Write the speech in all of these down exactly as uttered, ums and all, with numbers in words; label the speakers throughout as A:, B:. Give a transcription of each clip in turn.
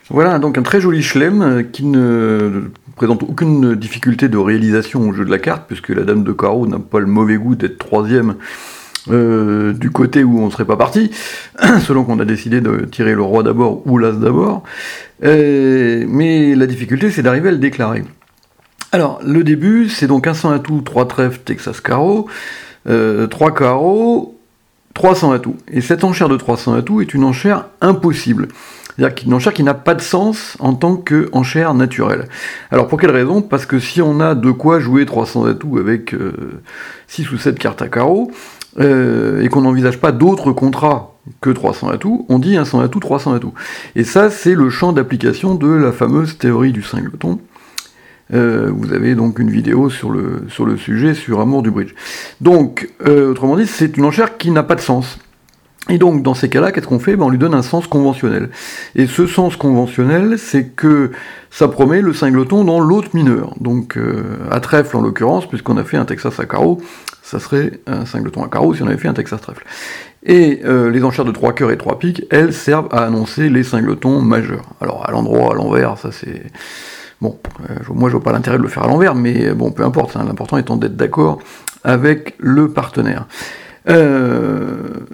A: Voilà, donc un très joli chelem qui ne présente aucune difficulté de réalisation au jeu de la carte, puisque la dame de carreau n'a pas le mauvais goût d'être troisième euh, du côté où on serait pas parti, selon qu'on a décidé de tirer le roi d'abord ou l'as d'abord. Euh, mais la difficulté, c'est d'arriver à le déclarer. Alors, le début, c'est donc un cent atouts, trois trèfles, Texas carreau, euh, trois carreaux, trois cents atouts. Et cette enchère de trois cents atouts est une enchère impossible. C'est-à-dire qu'une enchère qui n'a pas de sens en tant qu'enchère naturelle. Alors pour quelle raison ? Parce que si on a de quoi jouer trois cents atouts avec euh, six ou sept cartes à carreau, euh, et qu'on n'envisage pas d'autres contrats que trois cents atouts, on dit un cent atouts, trois cents atouts. Et ça, c'est le champ d'application de la fameuse théorie du singleton. Euh, vous avez donc une vidéo sur le, sur le sujet, sur Amour du bridge. Donc, euh, autrement dit, c'est une enchère qui n'a pas de sens. Et donc, dans ces cas-là, qu'est-ce qu'on fait ? Ben, on lui donne un sens conventionnel. Et ce sens conventionnel, c'est que ça promet le singleton dans l'autre mineur. Donc, euh, à trèfle en l'occurrence, puisqu'on a fait un Texas à carreau, ça serait un singleton à carreau si on avait fait un Texas trèfle. Et euh, les enchères de trois cœurs et trois piques, elles servent à annoncer les singletons majeurs. Alors, à l'endroit, à l'envers, ça c'est... Bon, euh, moi je vois pas l'intérêt de le faire à l'envers, mais bon, peu importe, hein, l'important étant d'être d'accord avec le partenaire. Euh...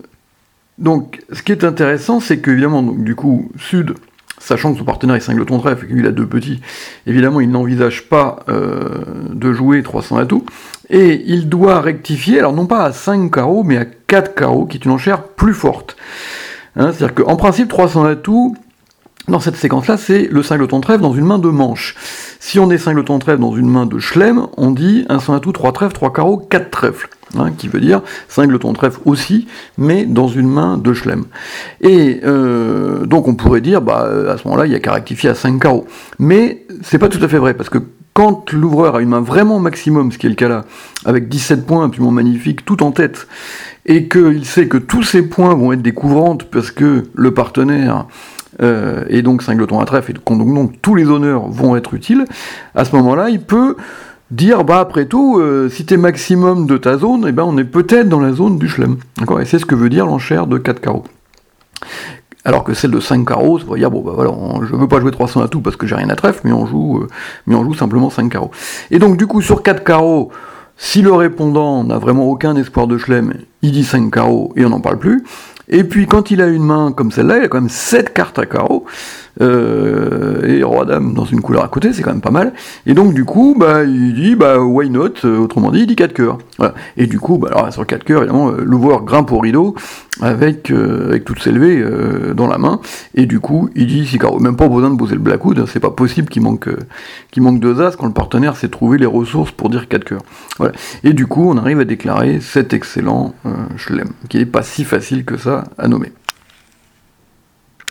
A: Donc, ce qui est intéressant, c'est qu'évidemment, donc, du coup, Sud, sachant que son partenaire est singleton trèfle et qu'il a deux petits, évidemment, il n'envisage pas euh, de jouer trois cents atouts, et il doit rectifier, alors non pas à cinq carreaux, mais à quatre carreaux, qui est une enchère plus forte. Hein, c'est-à-dire qu'en principe, trois cents atouts, dans cette séquence-là, c'est le singleton trèfle dans une main de manche. Si on est singleton trèfle dans une main de chelem, on dit un cent atouts, trois trèfles, trois carreaux, quatre trèfles. Hein, qui veut dire singleton trèfle aussi, mais dans une main de chelem. Et euh, donc on pourrait dire, bah, à ce moment-là, il n'y a qu'à rectifier à cinq carreaux. Mais c'est pas tout à fait vrai, parce que quand l'ouvreur a une main vraiment maximum, ce qui est le cas là, avec dix-sept points absolument magnifiques, tout en tête, et qu'il sait que tous ces points vont être des couvrantes, parce que le partenaire... Euh, et donc singleton à trèfle, et donc, donc tous les honneurs vont être utiles, à ce moment-là, il peut dire, bah après tout, euh, si t'es maximum de ta zone, eh ben on est peut-être dans la zone du chelem. D'accord ? Et c'est ce que veut dire l'enchère de quatre carreaux. Alors que celle de cinq carreaux, ça veut dire, bon bah voilà, on, je veux pas jouer trois cents atouts parce que j'ai rien à trèfle, mais on joue, euh, mais on joue simplement cinq carreaux. Et donc du coup, sur quatre carreaux, si le répondant n'a vraiment aucun espoir de chelem, il dit cinq carreaux et on n'en parle plus. Et puis quand il a une main comme celle-là, il a quand même sept cartes à carreaux, euh, et roi dame dans une couleur à côté, c'est quand même pas mal. Et donc du coup, bah il dit bah why not, euh, autrement dit, il dit quatre cœurs. Voilà. Et du coup, bah alors sur quatre cœurs, évidemment, euh, l'ouvreur grimpe au rideau avec euh, avec toutes ses levées euh, dans la main, et du coup, il dit six carreaux. Même pas besoin de poser le blackwood, hein, c'est pas possible qu'il manque euh, qu'il manque deux as quand le partenaire sait trouver les ressources pour dire quatre cœurs. Voilà. Et du coup, on arrive à déclarer cet excellent euh, chelem, qui n'est pas si facile que ça à nommer.